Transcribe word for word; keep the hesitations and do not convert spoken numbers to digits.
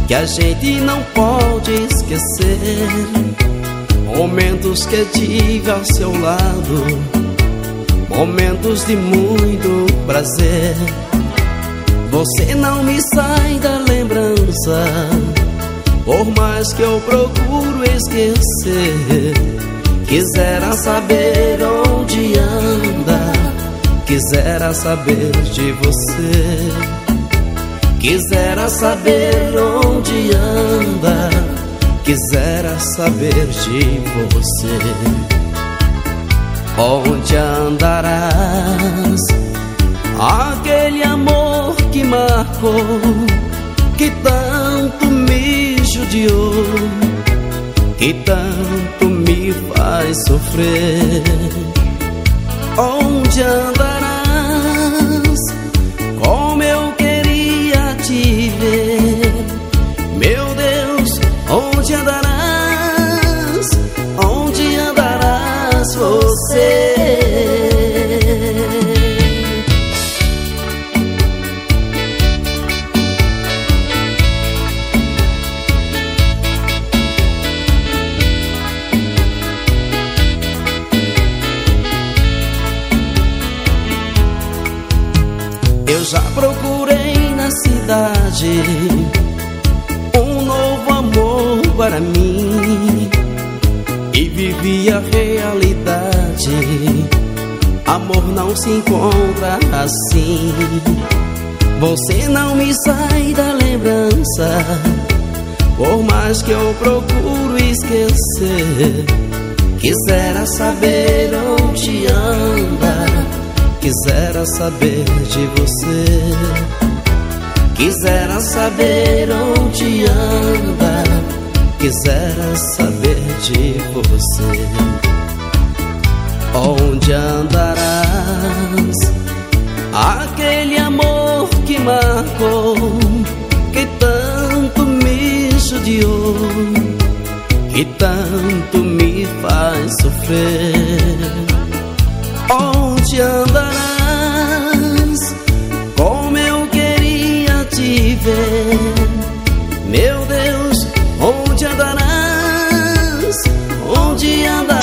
que a gente não pode esquecer. Momentos que tive ao seu lado, momentos de muito prazer. Você não me sai da lembrança, por mais que eu procuro esquecer. Quisera saber onde anda, quisera saber de você. Quisera saber onde anda, quisera saber de você. Onde andarás? Aquele amor que marcou, que tanto me judiou, que tanto me faz sofrer. Onde andarás? Como eu queria te ver. Meu Deus, onde andarás? Onde andarás você? Eu já procurei na cidade um novo amor para mim e vivi a realidade. Amor não se encontra assim. Você não me sai da lembrança, por mais que eu procuro esquecer. Quisera saber onde anda, quisera saber de você. Quisera saber onde anda, quisera saber de você. Onde andarás? Aquele amor que marcou, que tanto me judiou, que tanto me faz sofrer. Onde andarás?